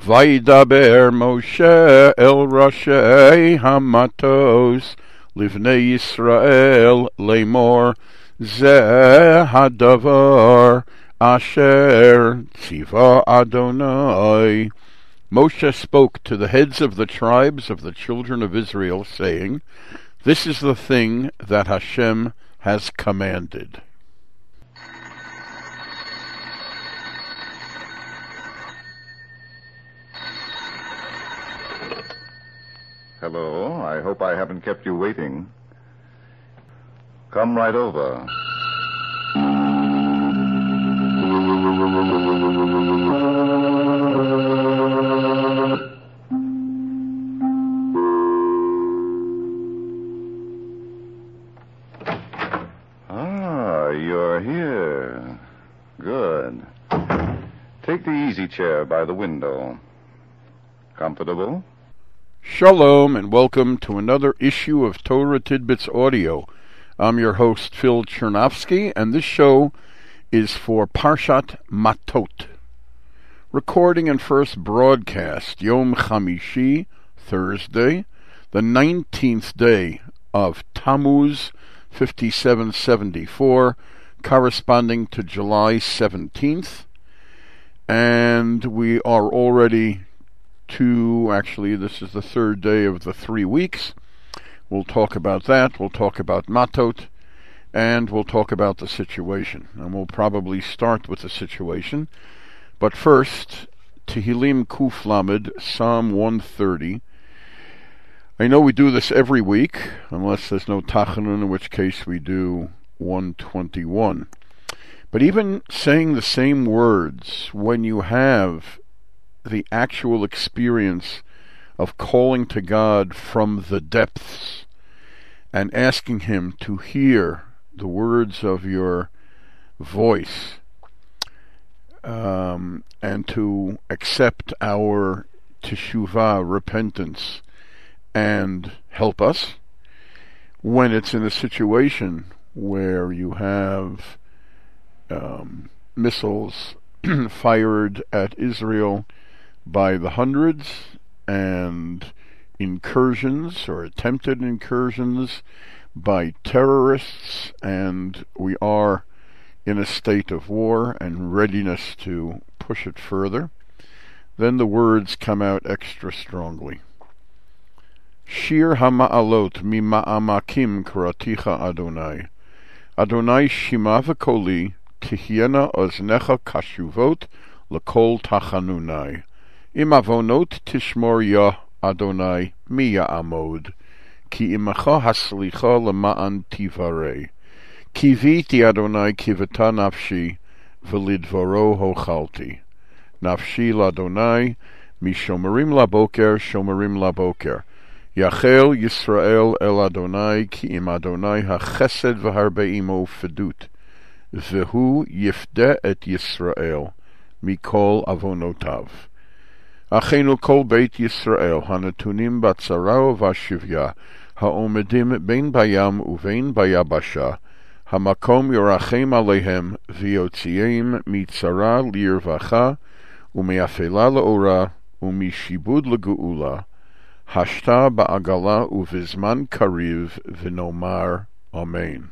Vaydaber Moshe el Rashi Hamatos Livnei Yisrael Lemor Zeh Hadavar Asher Tziva Adonai. Moshe spoke to the heads of the tribes of the children of Israel, saying, "This is the thing that Hashem has commanded." Hello, I hope I haven't kept you waiting. Come right over. Ah, you're here. Good. Take the easy chair by the window. Comfortable? Shalom and welcome to another issue of Torah Tidbits Audio. I'm your host Phil Chernovsky, and this show is for Parshat Matot. Recording and first broadcast Yom Chamishi, Thursday, the 19th day of Tammuz 5774, corresponding to July 17th, and we are already this is the third day of the 3 weeks. We'll talk about that. We'll talk about Matot, and we'll talk about the situation. And we'll probably start with the situation. But first, Tehillim Kuf Lamed, Psalm 130. I know we do this every week, unless there's no Tachanun, in which case we do 121. But even saying the same words, when you have the actual experience of calling to God from the depths and asking Him to hear the words of your voice, and to accept our teshuvah, repentance, and help us, when it's in a situation where you have missiles fired at Israel by the hundreds, and incursions or attempted incursions by terrorists, and we are in a state of war and readiness to push it further, then the words come out extra strongly. Shir hama'alot mima'amakim karaticha Adonai. Adonai shima v'koli tihyena oznecha kashuvot l'kol tachanunai. Im avonot tishmor ya Adonai mi ya'amod, ki imacha haslicha lema'an tivarei. Kiviti Adonai kivata nafshi, v'lidvaro hochalti. Nafshi l'Adonai, mishomerim laboker, shomerim laboker. Yachel Yisrael el Adonai, ki im Adonai hachesed v'harbeimo fedut. V'hu yifde et Yisrael, mikol avonotav. Achenu kol beit Yisrael, hanatunim batzara v'ashivya, haomedim bein bayam uvein bayabasha, hamakom yorachem alehem, v'yotziim mitzara lirvacha, umeafela leora, umishibud legeula, hashta ba'agala uvizman kariv v'nomar amen.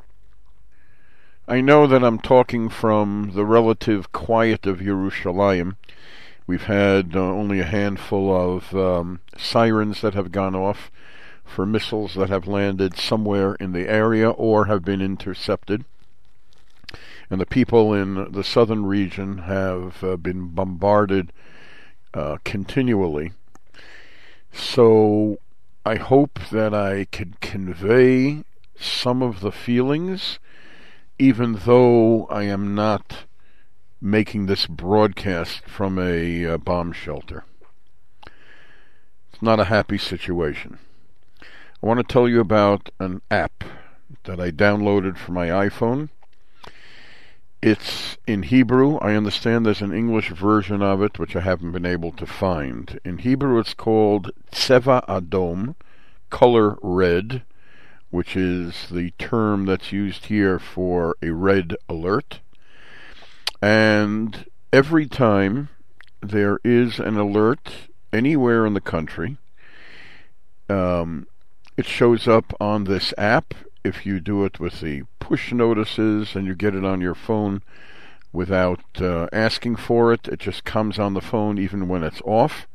I know that I'm talking from the relative quiet of Yerushalayim. We've had only a handful of sirens that have gone off for missiles that have landed somewhere in the area or have been intercepted. And the people in the southern region have been bombarded continually. So I hope that I can convey some of the feelings, even though I am not making this broadcast from a bomb shelter. It's not a happy situation. I want to tell you about an app that I downloaded for my iPhone. It's in Hebrew. I understand there's an English version of it, which I haven't been able to find. In Hebrew, it's called Tseva Adom, color red, which is the term that's used here for a red alert. And every time there is an alert anywhere in the country. It shows up on this app if you do it with the push notices and you get it on your phone without asking for it. It just comes on the phone even when it's off.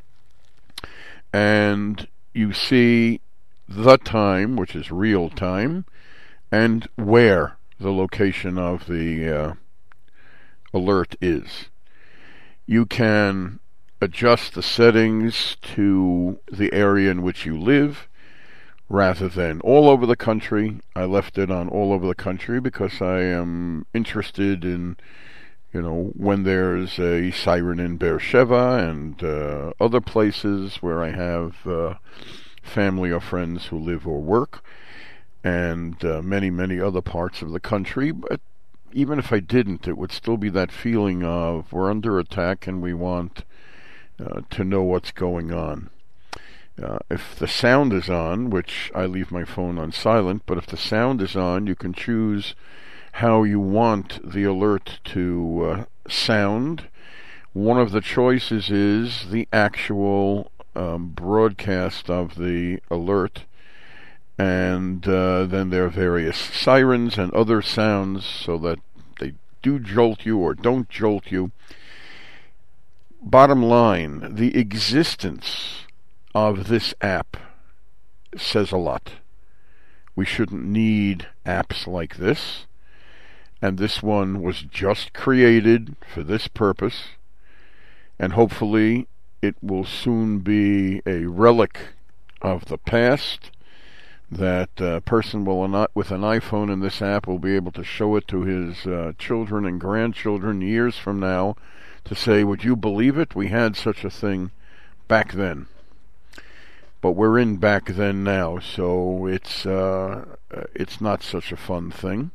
And you see the time, which is real time, and where the location of the alert is. You can adjust the settings to the area in which you live rather than all over the country. I left it on all over the country because I am interested in, when there's a siren in Beersheba and other places where I have family or friends who live or work, and many, many other parts of the country. But even if I didn't, it would still be that feeling of we're under attack and we want to know what's going on. If the sound is on, which I leave my phone on silent, but if the sound is on, you can choose how you want the alert to sound. One of the choices is the actual broadcast of the alert, and then there are various sirens and other sounds so that they do jolt you or don't jolt you. Bottom line, the existence of this app says a lot. We shouldn't need apps like this, and this one was just created for this purpose, and hopefully it will soon be a relic of the past, that a person with an iPhone and this app will be able to show it to his children and grandchildren years from now to say, would you believe it? We had such a thing back then. But we're in back then now, so it's not such a fun thing.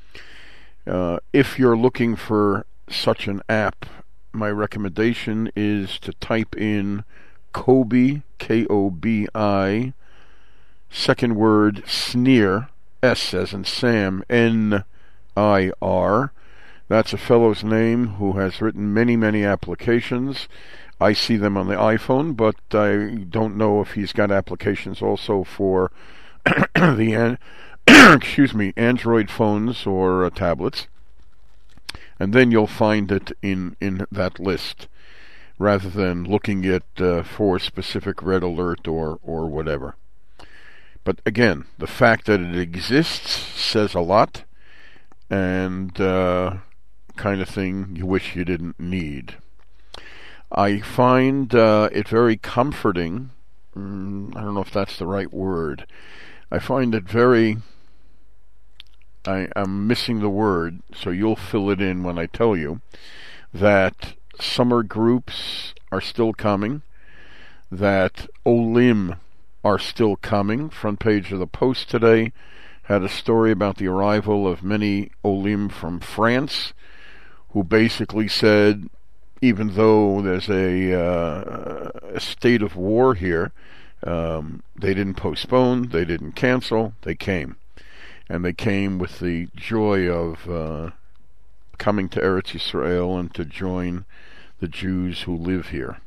If you're looking for such an app, my recommendation is to type in Kobi, K-O-B-I, second word sneer, S as in Sam, N-I-R. That's a fellow's name who has written many, many applications. I see them on the iPhone, but I don't know if he's got applications also for the Android phones or tablets. And then you'll find it in that list, rather than looking at for specific red alert or whatever. But again, the fact that it exists says a lot, and kind of thing you wish you didn't need. I find it very comforting. I don't know if that's the right word. I find it very... I'm missing the word, so you'll fill it in when I tell you, that summer groups are still coming, that Olim are still coming. Front page of the Post today had a story about the arrival of many Olim from France, who basically said, even though there's a state of war here, they didn't postpone, they didn't cancel, they came. And they came with the joy of coming to Eretz Yisrael and to join the Jews who live here.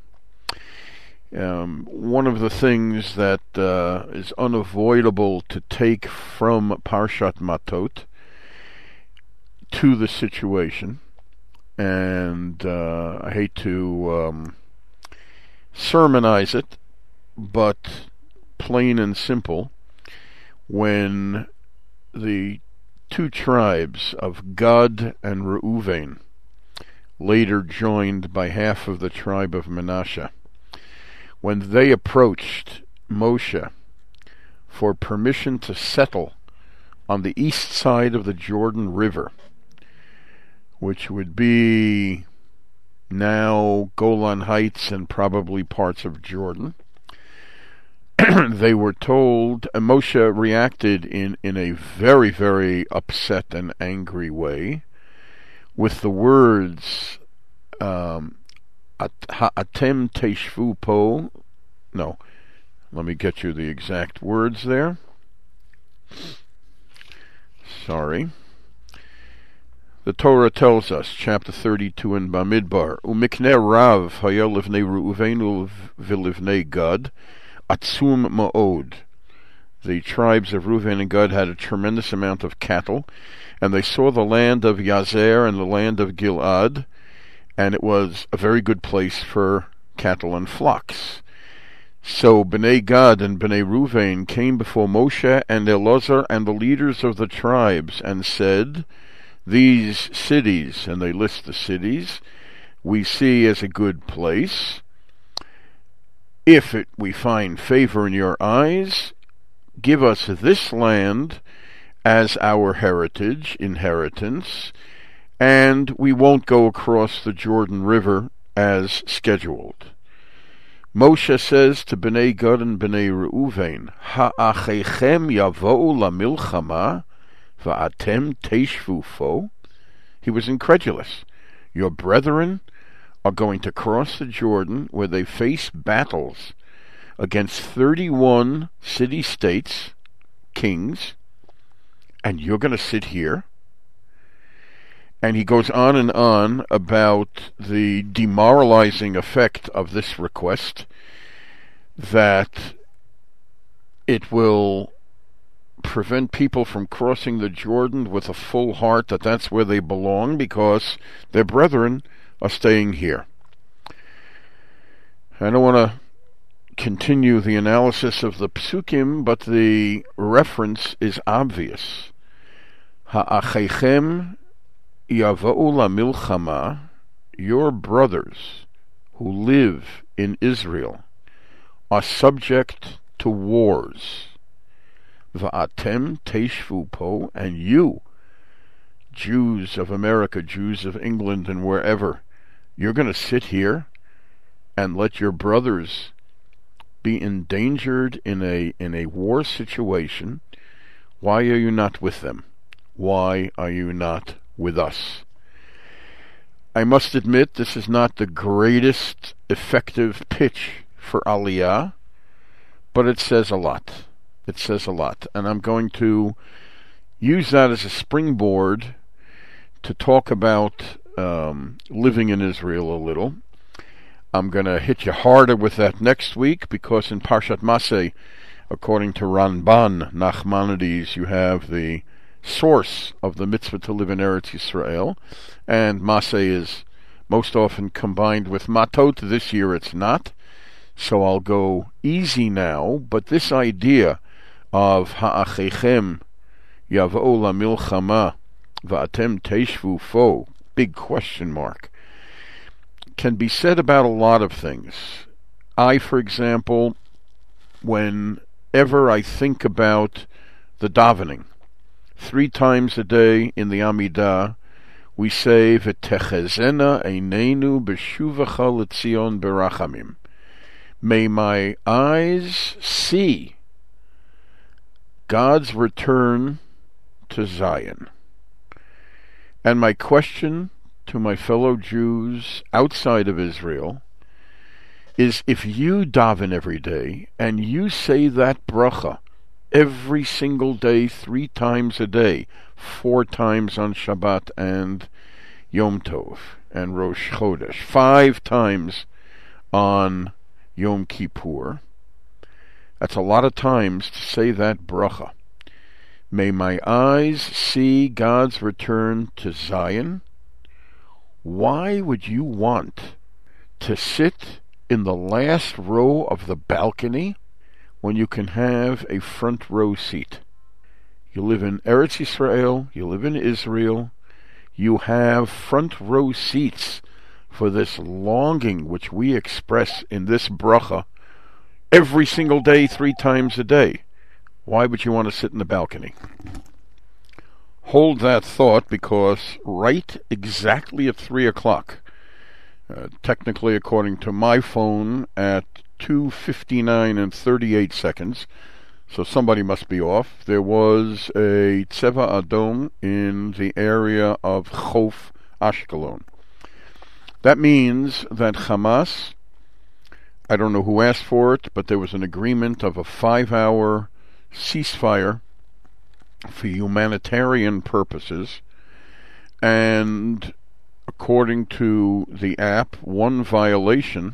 One of the things that is unavoidable to take from Parshat Matot to the situation, and I hate to sermonize it, but plain and simple, when the two tribes of Gad and Reuven, later joined by half of the tribe of Manasseh, when they approached Moshe for permission to settle on the east side of the Jordan River, which would be now Golan Heights and probably parts of Jordan, they were told, Moshe reacted in a very, very upset and angry way with the words, Atem teshvu po. No, let me get you the exact words there. Sorry. The Torah tells us, chapter 32 in Bamidbar, Umikne Rav haya livnei Reuven v'livnei Gad, atzum ma'od. The tribes of Reuven and Gad had a tremendous amount of cattle, and they saw the land of Yazer and the land of Gilad, and it was a very good place for cattle and flocks. So Bnei Gad and Bnei Reuven came before Moshe and Elazar and the leaders of the tribes and said, these cities, and they list the cities, we see as a good place. If we find favor in your eyes, give us this land as our inheritance, and we won't go across the Jordan River as scheduled. Moshe says to Bnei Gad and Bnei Reuven, Ha'achechem yavo'u lamilchama va'atem teishvu fo. He was incredulous. Your brethren are going to cross the Jordan where they face battles against 31 city-states, kings, and you're going to sit here? And he goes on and on about the demoralizing effect of this request, that it will prevent people from crossing the Jordan with a full heart, that's where they belong, because their brethren are staying here. I don't want to continue the analysis of the psukim, but the reference is obvious. Ha'achechem yava'u lamilchama, your brothers who live in Israel are subject to wars. Va'atem teishvu po, and you, Jews of America, Jews of England and wherever, you're going to sit here and let your brothers be endangered in a war situation. Why are you not with them? Why are you not with us? I must admit, this is not the greatest effective pitch for Aliyah, but it says a lot. It says a lot. And I'm going to use that as a springboard to talk about living in Israel a little. I'm going to hit you harder with that next week, because in Parshat Maseh, according to Ramban Nachmanides, you have the source of the mitzvah to live in Eretz Yisrael, and Maseh is most often combined with Matot. This year it's not, so I'll go easy now, but this idea of Ha'achechem Yav'o Lamilchama Va'atem Teishvu Fo, big question mark, can be said about a lot of things. I, for example, whenever I think about the davening, 3 times a day in the Amidah, we say, V'techezena einenu b'shuvacha l'tzion berachamim. May my eyes see God's return to Zion. And my question to my fellow Jews outside of Israel is, if you daven every day and you say that bracha every single day, 3 times a day, 4 times on Shabbat and Yom Tov and Rosh Chodesh, 5 times on Yom Kippur, that's a lot of times to say that bracha. May my eyes see God's return to Zion. Why would you want to sit in the last row of the balcony when you can have a front row seat? You live in Eretz Yisrael, you live in Israel, you have front row seats for this longing which we express in this bracha every single day, 3 times a day. Why would you want to sit in the balcony? Hold that thought, because right exactly at 3 o'clock, technically according to my phone at 2:59 and 38 seconds, so somebody must be off, there was a Tzeva Adom in the area of Chof Ashkelon. That means that Hamas, I don't know who asked for it, but there was an agreement of a 5-hour ceasefire for humanitarian purposes, And according to the app, one violation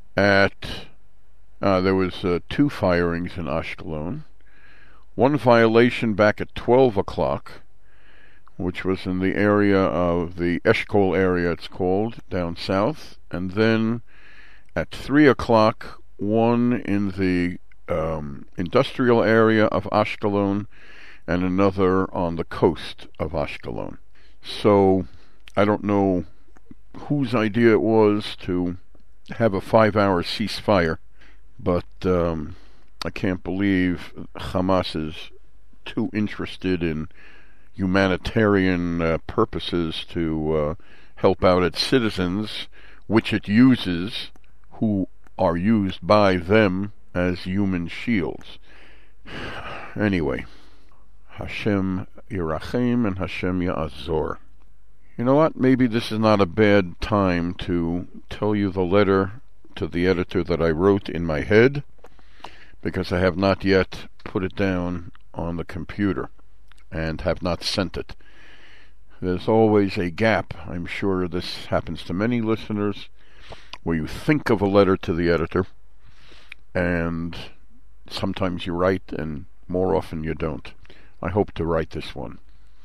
there was 2 firings in Ashkelon. One violation back at 12 o'clock, which was in the area of the Eshkol area, it's called, down south. And then at 3 o'clock, one in the industrial area of Ashkelon and another on the coast of Ashkelon. So I don't know whose idea it was to have a 5-hour ceasefire, but I can't believe Hamas is too interested in humanitarian purposes to help out its citizens, which it uses, who are used by them as human shields. Anyway, Hashem Yirachem and Hashem Ya'azor. You know what? Maybe this is not a bad time to tell you the letter to the editor that I wrote in my head, because I have not yet put it down on the computer and have not sent it. There's always a gap. I'm sure this happens to many listeners, where you think of a letter to the editor, and sometimes you write, and more often you don't. I hope to write this one.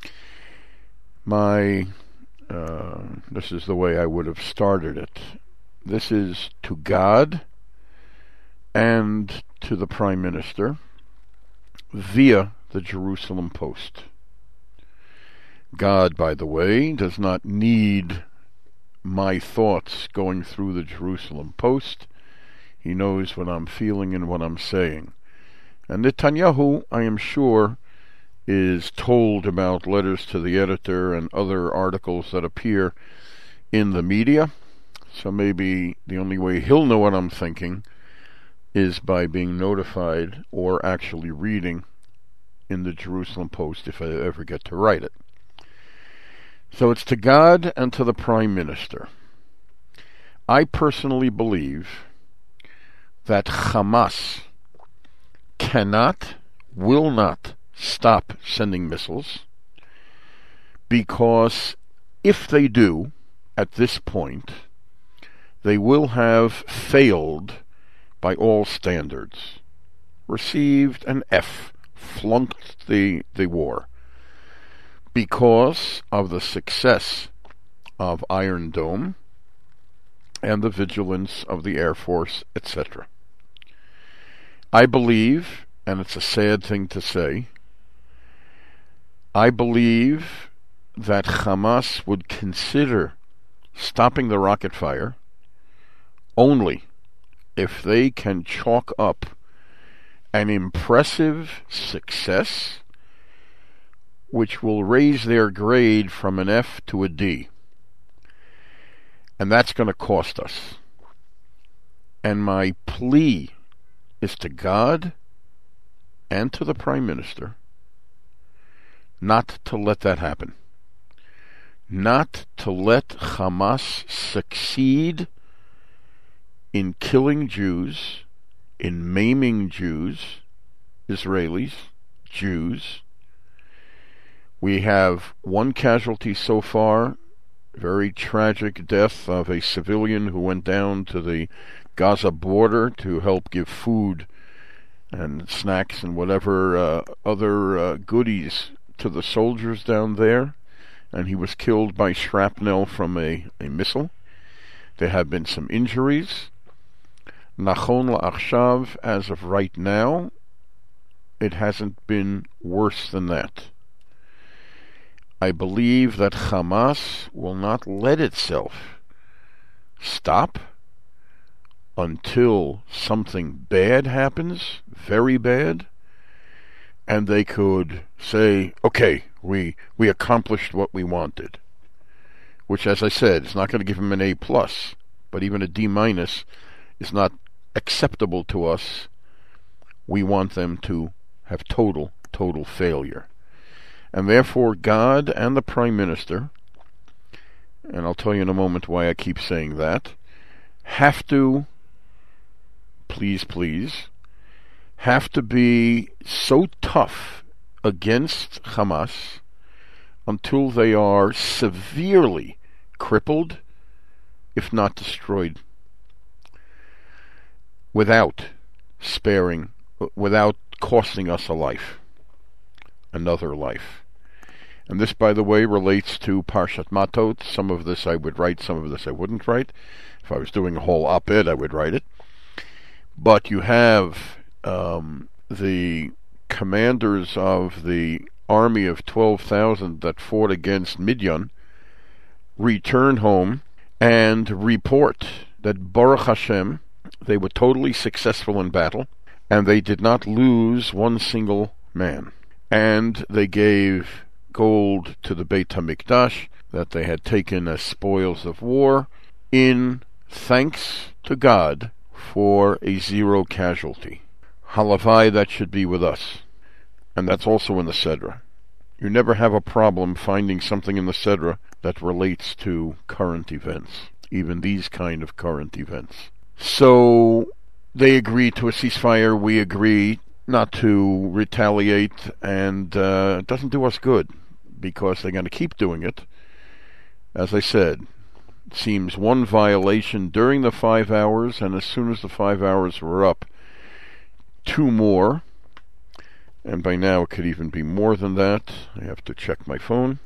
This is the way I would have started it. This is to God and to the Prime Minister via the Jerusalem Post. God, by the way, does not need my thoughts going through the Jerusalem Post. He knows what I'm feeling and what I'm saying. And Netanyahu, I am sure, is told about letters to the editor and other articles that appear in the media. So maybe the only way he'll know what I'm thinking is by being notified or actually reading in the Jerusalem Post, if I ever get to write it. So it's to God and to the Prime Minister. I personally believe that Hamas will not stop sending missiles, because if they do, at this point, they will have failed by all standards, received an F, flunked the war, because of the success of Iron Dome and the vigilance of the Air Force, etc. I believe, and it's a sad thing to say, I believe that Hamas would consider stopping the rocket fire only if they can chalk up an impressive success which will raise their grade from an F to a D. And that's going to cost us. And my plea is to God and to the Prime Minister not to let that happen. Not to let Hamas succeed in killing Jews, in maiming Jews, Israelis, Jews. We have one casualty so far, very tragic death of a civilian who went down to the Gaza border to help give food and snacks and whatever other goodies to the soldiers down there, and he was killed by shrapnel from a missile. There have been some injuries. Nachon la'achshav, as of right now, it hasn't been worse than that. I believe that Hamas will not let itself stop until something bad happens, very bad, and they could say, okay, we accomplished what we wanted. Which, as I said, is not going to give them an A+, but even a D- is not acceptable to us. We want them to have total failure. And therefore, God and the Prime Minister, and I'll tell you in a moment why I keep saying that, have to, please, have to be so tough against Hamas until they are severely crippled, if not destroyed, without sparing, without costing us a life, another life. And this, by the way, relates to Parshat Matot. Some of this I would write, some of this I wouldn't write. If I was doing a whole op-ed, I would write it. But you have the commanders of the army of 12,000 that fought against Midian return home and report that Baruch Hashem, they were totally successful in battle, and they did not lose one single man. And they gave gold to the Beit HaMikdash that they had taken as spoils of war, in thanks to God for a zero casualty. Halavai, that should be with us. And that's also in the Sedra. You never have a problem finding something in the Sedra that relates to current events, even these kind of current events. So they agree to a ceasefire, we agree not to retaliate, and it doesn't do us good, because they're going to keep doing it. As I said, it seems one violation during the 5 hours, and as soon as the 5 hours were up, 2 more, and by now it could even be more than that. I have to check my phone,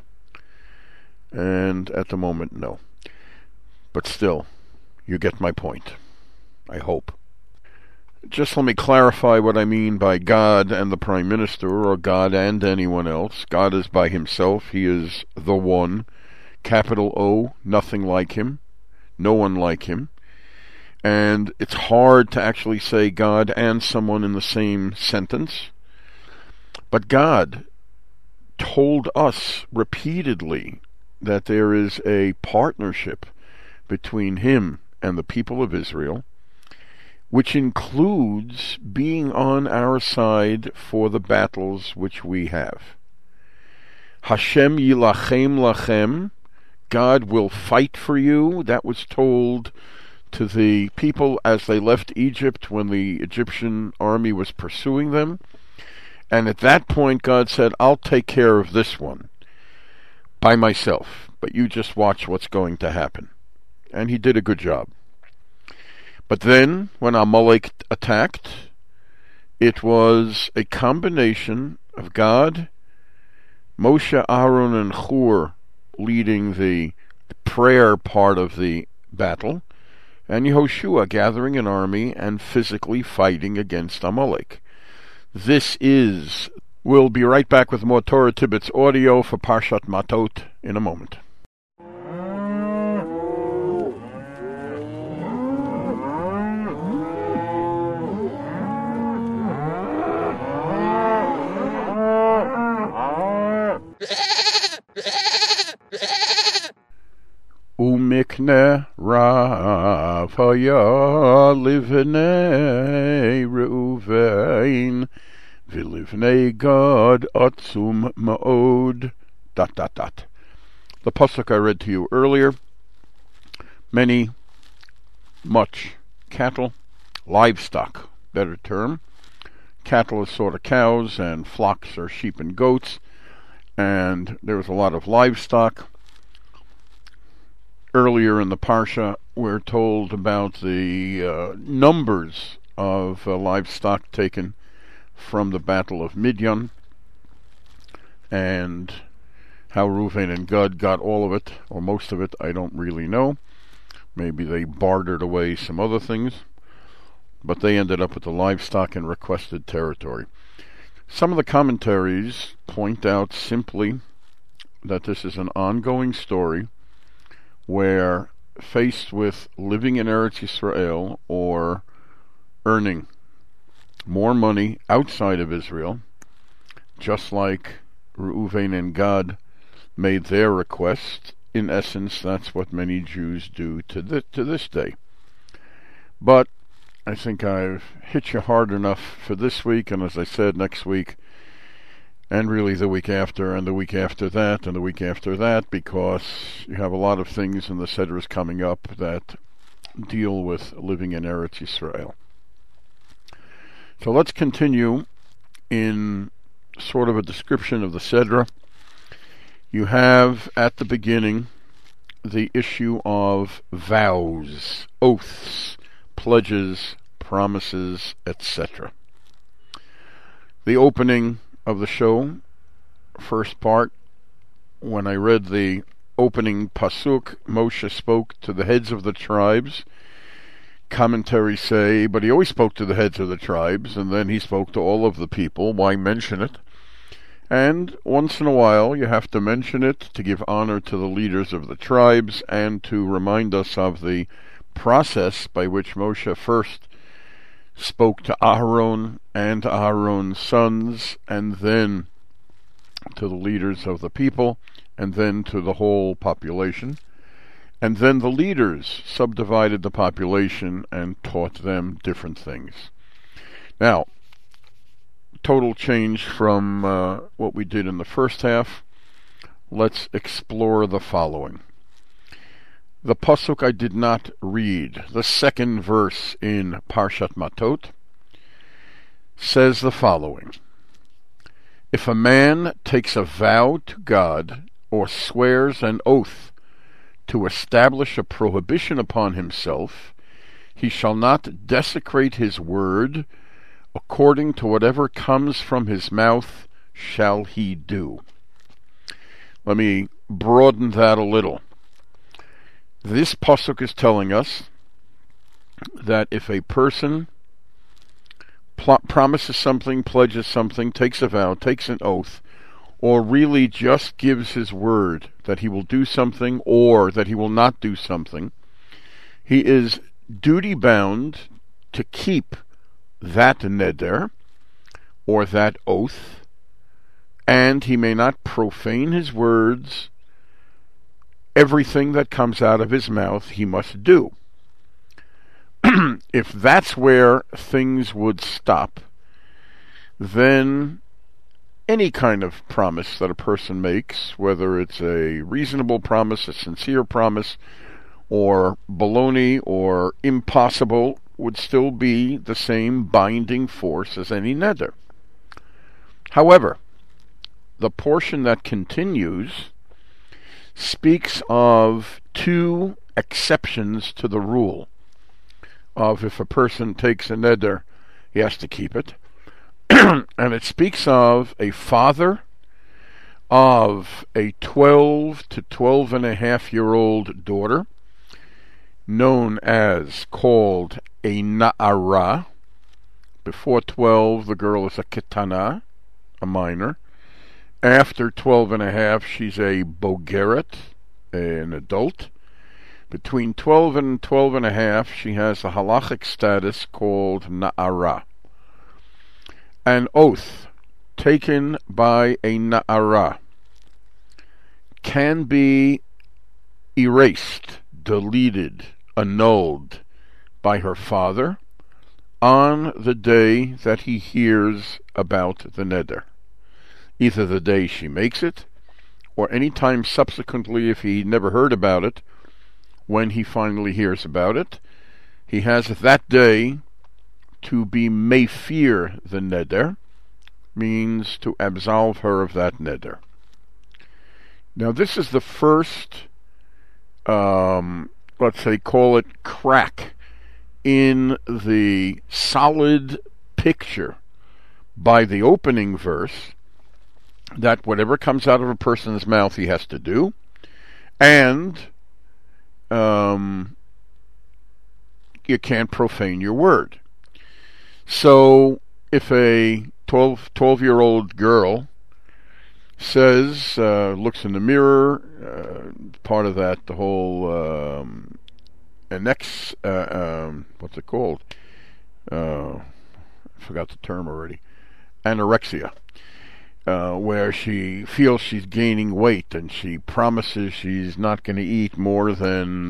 and at the moment, no. But still, you get my point, I hope. Just let me clarify what I mean by God and the Prime Minister, or God and anyone else. God is by himself. He is the one. Capital O, nothing like him. No one like him. And it's hard to actually say God and someone in the same sentence. But God told us repeatedly that there is a partnership between him and the people of Israel, which includes being on our side for the battles which we have. Hashem yilachem lachem, God will fight for you. That was told to the people as they left Egypt when the Egyptian army was pursuing them. And at that point God said, I'll take care of this one by myself, but you just watch what's going to happen. And he did a good job. But then, when Amalek attacked, it was a combination of God, Moshe, Aaron, and Hur leading the prayer part of the battle, and Yehoshua gathering an army and physically fighting against Amalek. We'll be right back with more Torah Tibbetz audio for Parshat Matot in a moment. Umikne Rav haya livnei Reuven v'livnei Gad atzum ma'od ... The pasuk I read to you earlier. Much cattle, livestock, better term. Cattle is sort of cows, and flocks are sheep and goats, and there was a lot of livestock. Earlier in the Parsha, we're told about the numbers of livestock taken from the Battle of Midian, and how Reuven and Gad got all of it, or most of it, I don't really know. Maybe they bartered away some other things, but they ended up with the livestock in requested territory. Some of the commentaries point out simply that this is an ongoing story where, faced with living in Eretz Yisrael or earning more money outside of Israel, just like Reuven and Gad made their request, in essence that's what many Jews do to this day. But I think I've hit you hard enough for this week, and as I said, next week, and really the week after, and the week after that, and the week after that, because you have a lot of things in the Sedras coming up that deal with living in Eretz Yisrael. So let's continue in sort of a description of the Sedra. you have at the beginning the issue of vows, oaths, pledges, promises, etc. The opening of the show, first part, when I read the opening pasuk, Moshe spoke to the heads of the tribes. Commentaries say, but he always spoke to the heads of the tribes, and then he spoke to all of the people. Why mention it? And once in a while you have to mention it to give honor to the leaders of the tribes and to remind us of the process by which Moshe first spoke to Aharon and Aharon's sons, and then to the leaders of the people, and then to the whole population. And then the leaders subdivided the population and taught them different things. Now, total change from what we did in the first half. Let's explore the following. The pasuk I did not read, the second verse in Parshat Matot, says the following. If a man takes a vow to God or swears an oath to establish a prohibition upon himself, he shall not desecrate his word. According to whatever comes from his mouth shall he do. Let me broaden that a little. This pasuk is telling us that if a person promises something, pledges something, takes a vow, takes an oath, or really just gives his word that he will do something or that he will not do something, he is duty-bound to keep that neder, or that oath, and he may not profane his words. Everything that comes out of his mouth he must do. If that's where things would stop, then any kind of promise that a person makes, whether it's a reasonable promise, a sincere promise, or baloney, or impossible, would still be the same binding force as any neder. However, the portion that continues speaks of two exceptions to the rule of if a person takes a neder, he has to keep it. And it speaks of a father of a 12 to 12 and a half year old daughter, called a na'ara. Before 12, the girl is a ketana, a minor. After 12 and a half, she's a bogeret, an adult. Between 12 and 12 and a half, she has a halachic status called na'ara. An oath taken by a na'ara can be erased, deleted, annulled by her father on the day that he hears about the neder. Either the day she makes it, or any time subsequently if he never heard about it. When he finally hears about it, he has that day to be meifir the neder, means to absolve her of that neder. Now this is the first, let's say, call it crack in the solid picture by the opening verse that whatever comes out of a person's mouth he has to do, and you can't profane your word. So if a 12-year-old girl says, looks in the mirror, part of that, the whole what's it called? I forgot the term already. Anorexia. Where she feels she's gaining weight and she promises she's not going to eat more than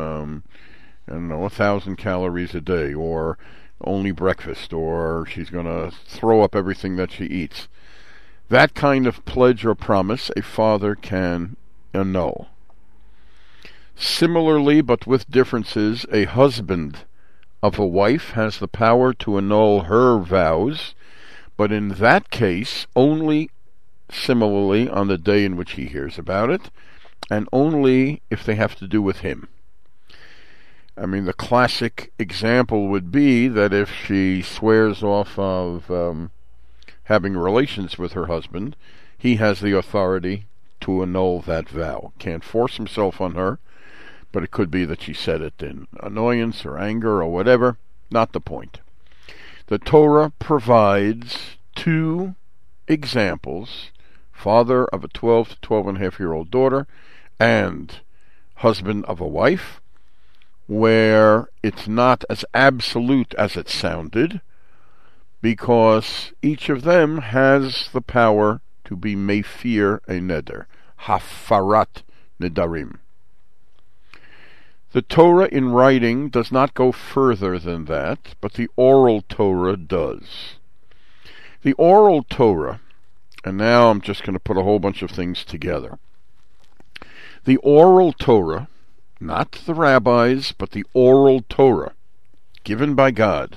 1,000 calories a day, or only breakfast, or she's going to throw up everything that she eats. That kind of pledge or promise a father can annul. Similarly, but with differences, a husband of a wife has the power to annul her vows, but in that case only similarly on the day in which he hears about it, and only if they have to do with him. I mean, the classic example would be that if she swears off of having relations with her husband, he has the authority to annul that vow. Can't force himself on her, but it could be that she said it in annoyance or anger or whatever. Not the point. The Torah provides two examples, father of a 12 to 12.5-year-old daughter and husband of a wife, where it's not as absolute as it sounded, because each of them has the power to be meifir a neder, hafarat nedarim. The Torah in writing does not go further than that, but the oral Torah does. The oral Torah, and now I'm just going to put a whole bunch of things together. The oral Torah, not the rabbis, but the oral Torah, given by God,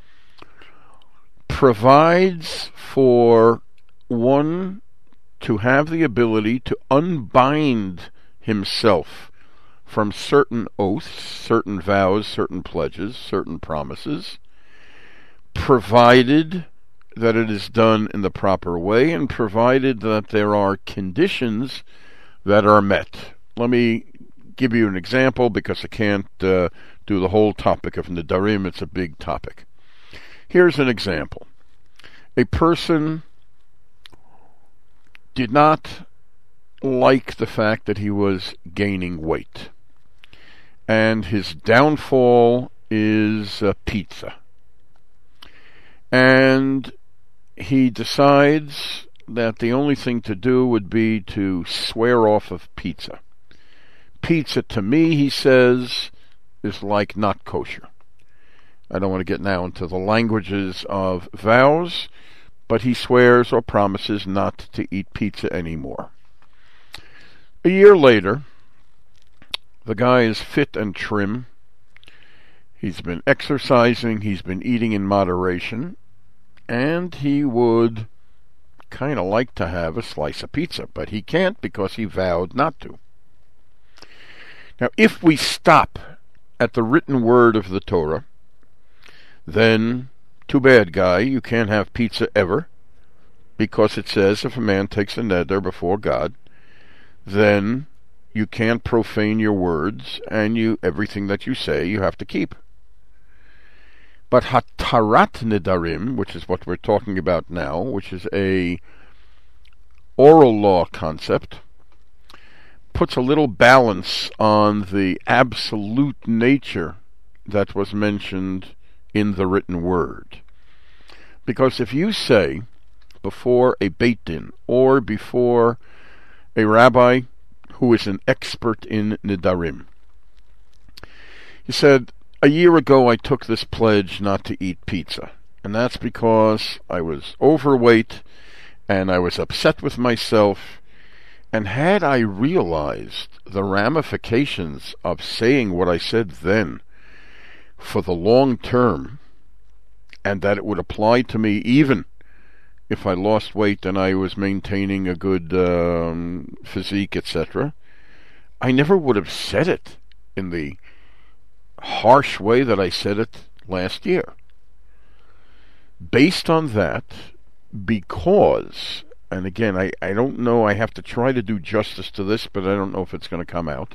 provides for one to have the ability to unbind himself from certain oaths, certain vows, certain pledges, certain promises, provided that it is done in the proper way and provided that there are conditions that are met. Let me give you an example, because I can't do the whole topic of Nedarim. It's a big topic. Here's an example. A person did not like the fact that he was gaining weight, and his downfall is pizza. And he decides that the only thing to do would be to swear off of pizza. Pizza, to me, he says, is like not kosher. I don't want to get now into the languages of vows, but he swears or promises not to eat pizza anymore. A year later, the guy is fit and trim. He's been exercising, he's been eating in moderation, and he would kind of like to have a slice of pizza, but he can't because he vowed not to. Now, if we stop at the written word of the Torah, then too bad, guy, you can't have pizza ever, because it says if a man takes a neder before God, then you can't profane your words, and everything that you say you have to keep. But hatarat nedarim, which is what we're talking about now, which is a oral law concept, puts a little balance on the absolute nature that was mentioned in the written word. Because if you say before a Beit Din or before a rabbi who is an expert in nedarim, he said, a year ago I took this pledge not to eat pizza, and that's because I was overweight and I was upset with myself, and had I realized the ramifications of saying what I said then for the long term, and that it would apply to me even if I lost weight and I was maintaining a good physique, etc., I never would have said it in the harsh way that I said it last year. Based on that, because, and again, I don't know, I have to try to do justice to this, but I don't know if it's going to come out,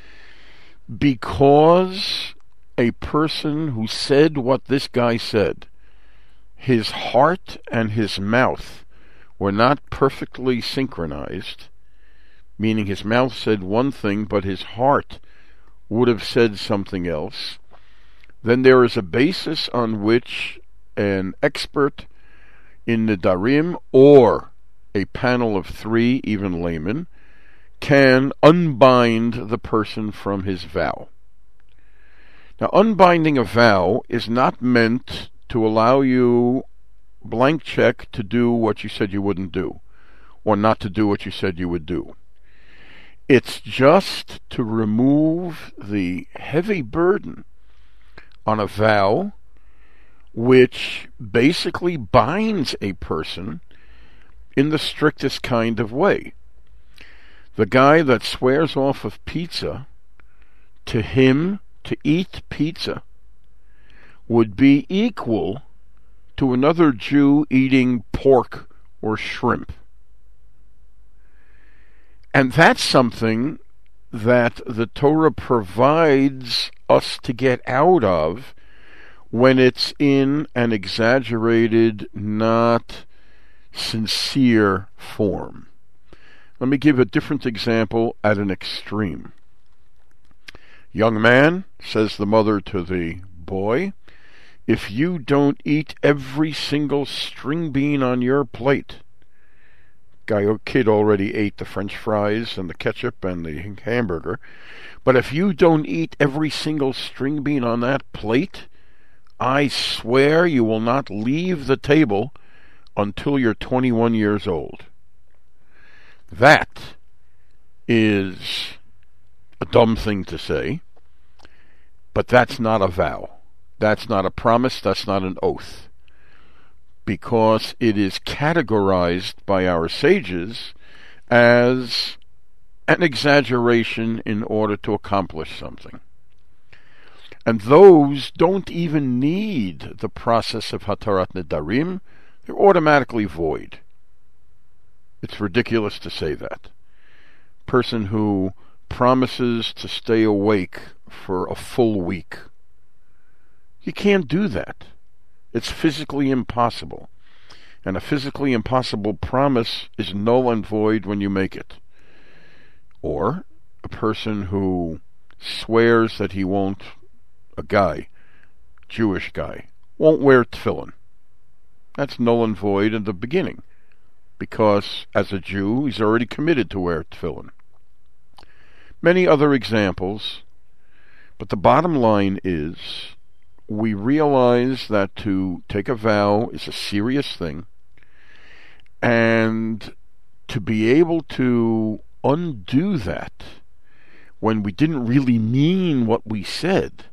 because a person who said what this guy said, his heart and his mouth were not perfectly synchronized, meaning his mouth said one thing, but his heart would have said something else, then there is a basis on which an expert in nedarim or a panel of 3, even laymen, can unbind the person from his vow. Now, unbinding a vow is not meant to allow you blank check to do what you said you wouldn't do, or not to do what you said you would do. It's just to remove the heavy burden on a vow which basically binds a person in the strictest kind of way. The guy that swears off of pizza, to him, to eat pizza would be equal to another Jew eating pork or shrimp. And that's something that the Torah provides us to get out of when it's in an exaggerated, not sincere form. Let me give a different example at an extreme. Young man, says the mother to the boy, if you don't eat every single string bean on your plate, kid already ate the French fries and the ketchup and the hamburger, but if you don't eat every single string bean on that plate, I swear you will not leave the table until you're 21 years old. That is a dumb thing to say, but that's not a vow. That's not a promise. That's not an oath. Because it is categorized by our sages as an exaggeration in order to accomplish something. And those don't even need the process of Hatarat Nedarim. They're automatically void. It's ridiculous to say that. Person who promises to stay awake for a full week. You can't do that. It's physically impossible. And a physically impossible promise is null and void when you make it. Or a person who swears that he won't, a guy, Jewish guy, won't wear tefillin. That's null and void in the beginning. Because as a Jew, he's already committed to wear tefillin. Many other examples. But the bottom line is, we realize that to take a vow is a serious thing, and to be able to undo that when we didn't really mean what we said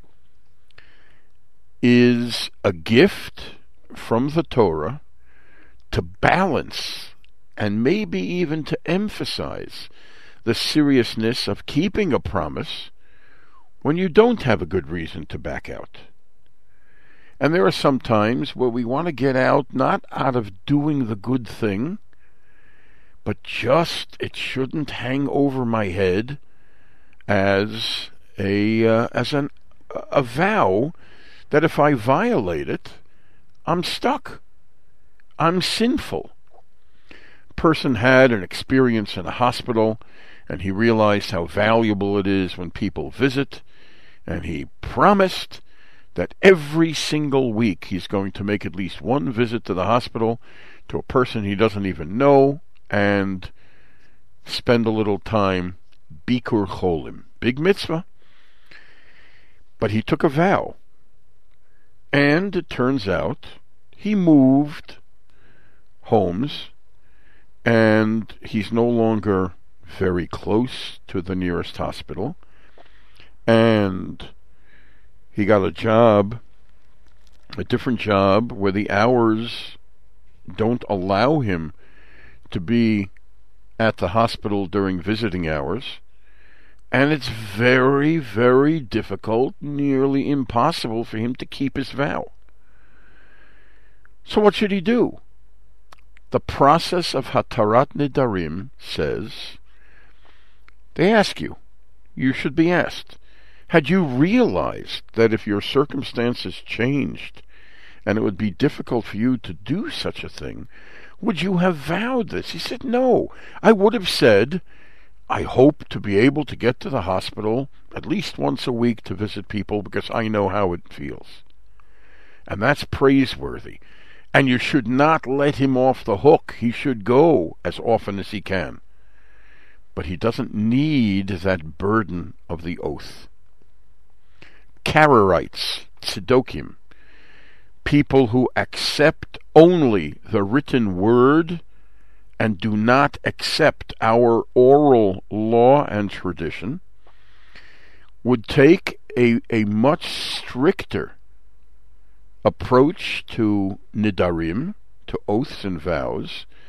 is a gift from the Torah to balance and maybe even to emphasize the seriousness of keeping a promise when you don't have a good reason to back out. And there are some times where we want to get out, not out of doing the good thing, but just it shouldn't hang over my head as a vow that if I violate it, I'm stuck. I'm sinful. A person had an experience in a hospital, and he realized how valuable it is when people visit, and he promised that every single week he's going to make at least one visit to the hospital to a person he doesn't even know and spend a little time, bikur cholim, big mitzvah. But he took a vow, and it turns out he moved homes, and he's no longer very close to the nearest hospital, and he got a different job where the hours don't allow him to be at the hospital during visiting hours, and it's very, very difficult, nearly impossible for him to keep his vow. So what should he do? The process of Hatarat Nedarim says, they ask you, you should be asked, had you realized that if your circumstances changed and it would be difficult for you to do such a thing, would you have vowed this? He said, no. I would have said, I hope to be able to get to the hospital at least once a week to visit people because I know how it feels. And that's praiseworthy. And you should not let him off the hook. He should go as often as he can. But he doesn't need that burden of the oath. Karaites, Tzedokim, people who accept only the written word and do not accept our oral law and tradition, would take a much stricter approach to nidarim, to oaths and vows,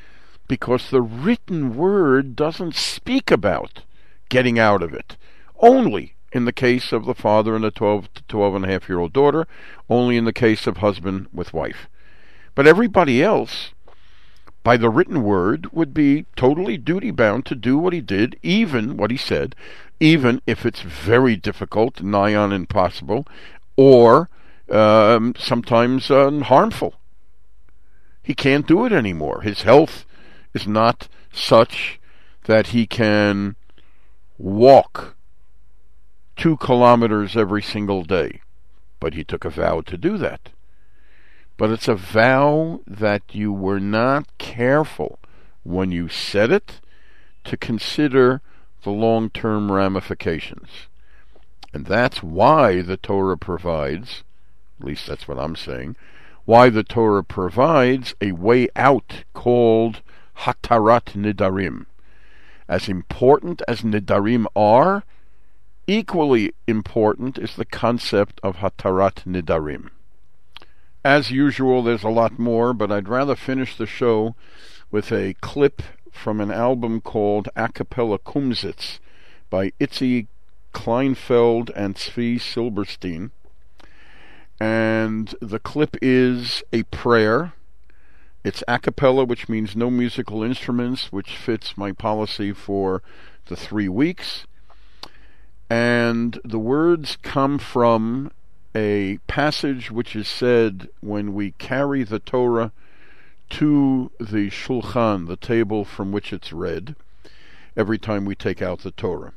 because the written word doesn't speak about getting out of it. Only in the case of the father and the 12 to 12.5-year-old daughter, only in the case of husband with wife. But everybody else, by the written word, would be totally duty-bound to do what he did, even what he said, even if it's very difficult, nigh on impossible, or sometimes harmful. He can't do it anymore. His health is not such that he can walk 2 kilometers every single day. But he took a vow to do that. But it's a vow that you were not careful when you said it to consider the long-term ramifications. And that's why the Torah provides, at least that's what I'm saying, why the Torah provides a way out called Hatarat Nidarim. As important as Nidarim are, equally important is the concept of Hatarat Nidarim. As usual, there's a lot more, but I'd rather finish the show with a clip from an album called A Cappella Kumsitz by Itzi Kleinfeld and Tzvi Silberstein. And the clip is a prayer. It's a cappella, which means no musical instruments, which fits my policy for the 3 weeks. And the words come from a passage which is said when we carry the Torah to the shulchan, the table from which it's read, every time we take out the Torah.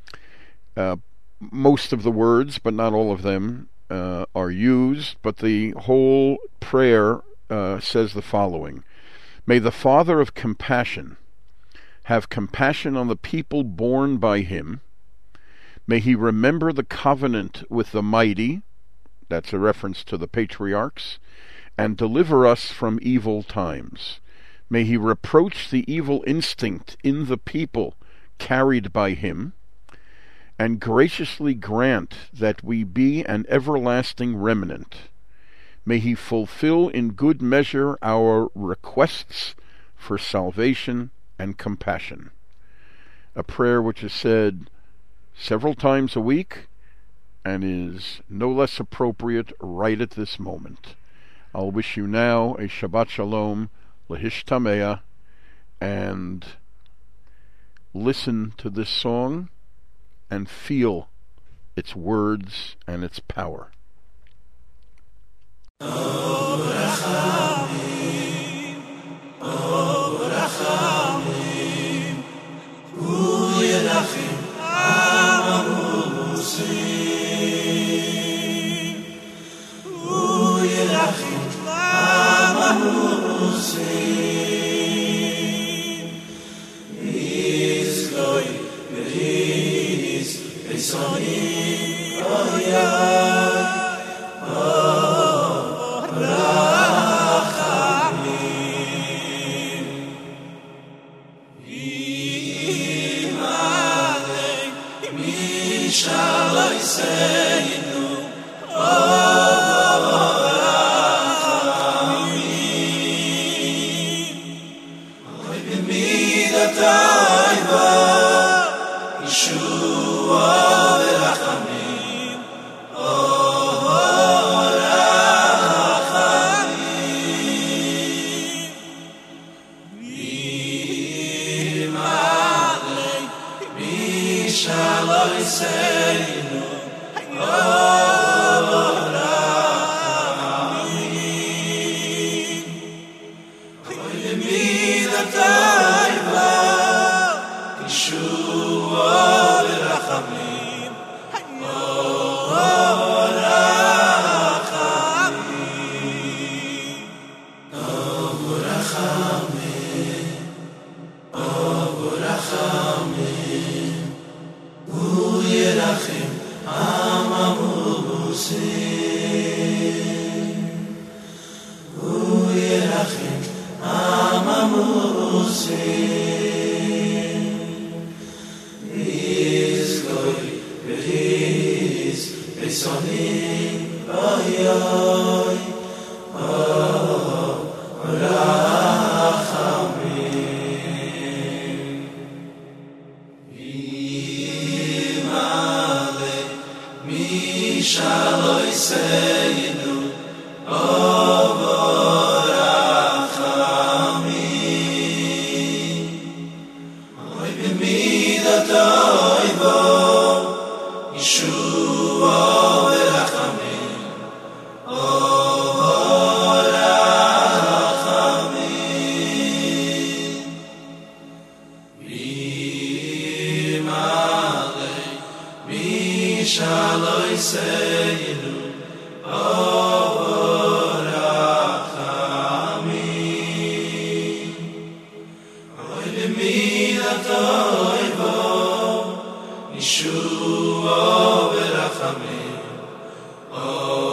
Most of the words, but not all of them, are used, but the whole prayer says the following: May the Father of compassion have compassion on the people born by him. May he remember the covenant with the mighty, that's a reference to the patriarchs, and deliver us from evil times. May he reproach the evil instinct in the people carried by him, and graciously grant that we be an everlasting remnant. May he fulfill in good measure our requests for salvation and compassion. A prayer which is said several times a week and is no less appropriate right at this moment. I'll wish you now a Shabbat Shalom, Lehishtameah, and listen to this song and feel its words and its power. Rachamim. Yeshua berachamim.